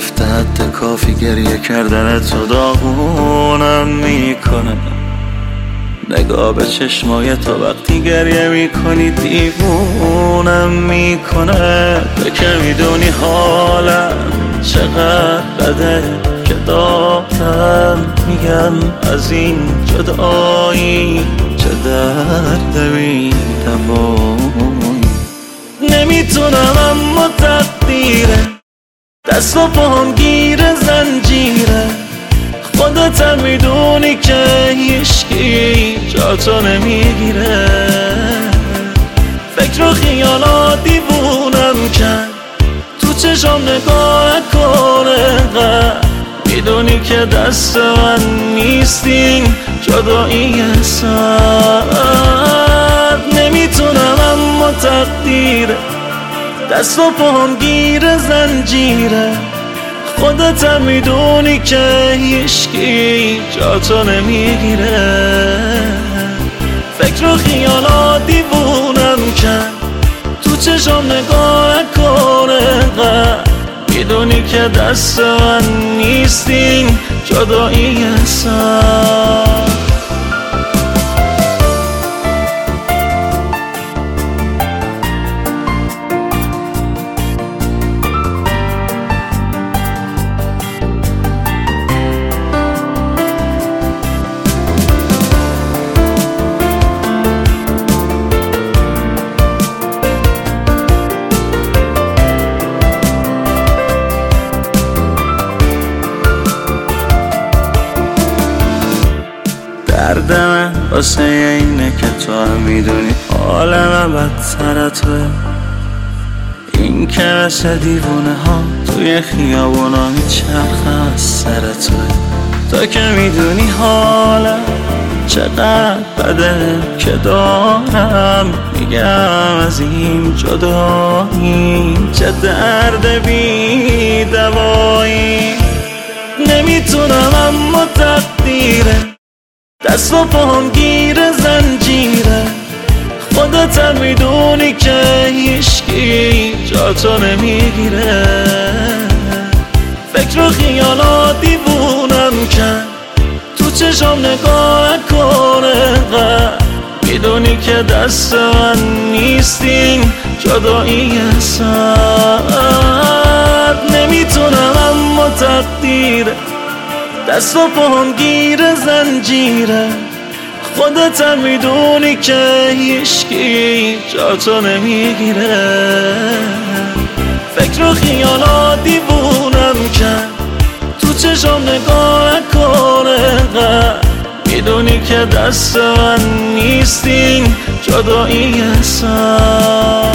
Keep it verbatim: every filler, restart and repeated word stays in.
گفته حد کافی گریه کردن تو داغونم میکنه. نگاه به چشمای تو وقتی گریه میکنی دیوونم میکنه. تو که میدونی حالم چقدر بده که دارم میگم از این جدایی چه درد میدوایی. نمیتونم اما تقدیره دست و پاهم گیر زنجیره. خودت هم میدونی که هیچکی جاتو نمیگیره. فکر و خیالات دیوونم کرد تو چشم نگاه کنه. میدونی که دست من نیستین جدایی سر. نمیتونم اما تقدیره دست و پاهم گیر زنجیره. خودت هم میدونی که هیچکی جاتو نمیگیره. فکر و خیالات دیوونم کرد تو چشم نگاه کنه. میدونی که دست من نیستین جدایی سر. درد من واسه اینه که تو هم میدونی حال من بدتر توه. این که مثل دیوونه ها توی خیابونا میچرخم از سر توه. تو که میدونی حالم چقدر بده که دارم میگم از این جدایی چه درد بی دوایی. نمیتونم اما تقدیره دست و پاهم گیر زنجیره. خودت هم میدونی که هیچکی جاتو نمیگیره. فکر و خیالات دیوونم کرد تو چشم نگاه کنه. میدونی که دست من نیستین جدایی سر. نمیتونم اما تقدیره دست و پاهم گیر زنجیره. خودت هم میدونی که هیچکی جاتو نمیگیره. فکر و خیالات دیوونم کرد تو چشم نگاه کنه. میدونی که دست من نیستین جدایی سر.